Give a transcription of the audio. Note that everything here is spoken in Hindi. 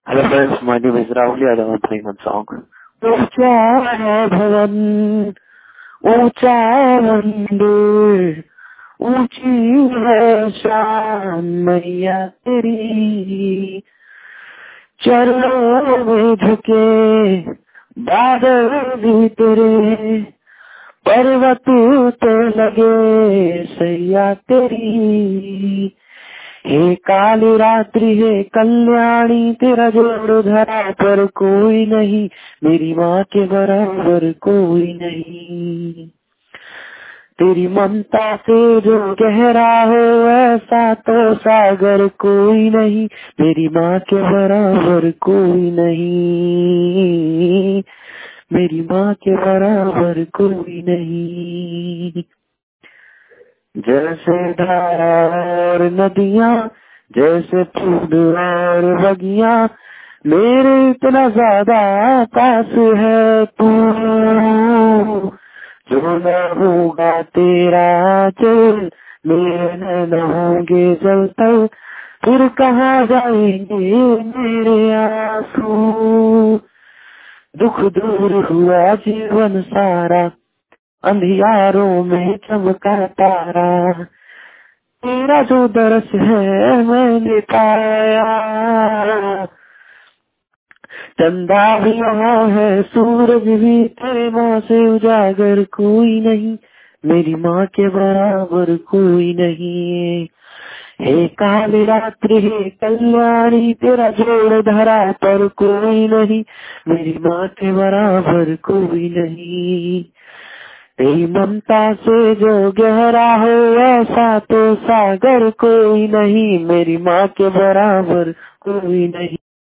Hello friends, my name is Rahul Yadav. I'm playing one song. ऊंचा है भवन, ऊंचा मंदिर, ऊंची है शान मैया तेरी। चरणों में झुके बादल भी तेरे, पर्वत तो लगे सैया तेरी। हे काली रात्रि हे कल्याणी, तेरा जोड़ धरा पर कोई नहीं, मेरी माँ के बराबर कोई नहीं। तेरी ममता से जो गहरा हो ऐसा तो सागर कोई नहीं, मेरी माँ के बराबर कोई नहीं, मेरी माँ के बराबर कोई नहीं। जैसे धारा और नदियाँ, जैसे फूल और बगियाँ, मेरे इतना ज्यादा पास है तू। जो न होगा तेरा चल, मेरे न होंगे जल तल, फिर कहाँ जाएंगे मेरे आंसू। दुख दूर हुआ जीवन सारा, अंधियारों में चमका तारा, तेरा जो दरस है मैंने पाया। चंदा भी यहाँ है, सूरज भी, तेरे माँ से उजागर कोई नहीं, मेरी माँ के बराबर कोई नहीं। हे काली रात्रि हे कल्याणी, तेरा जोड़ धरा पर कोई नहीं, मेरी माँ के बराबर कोई नहीं। तेरी ममता से जो गहरा हो ऐसा तो सागर कोई नहीं, मेरी माँ के बराबर कोई नहीं।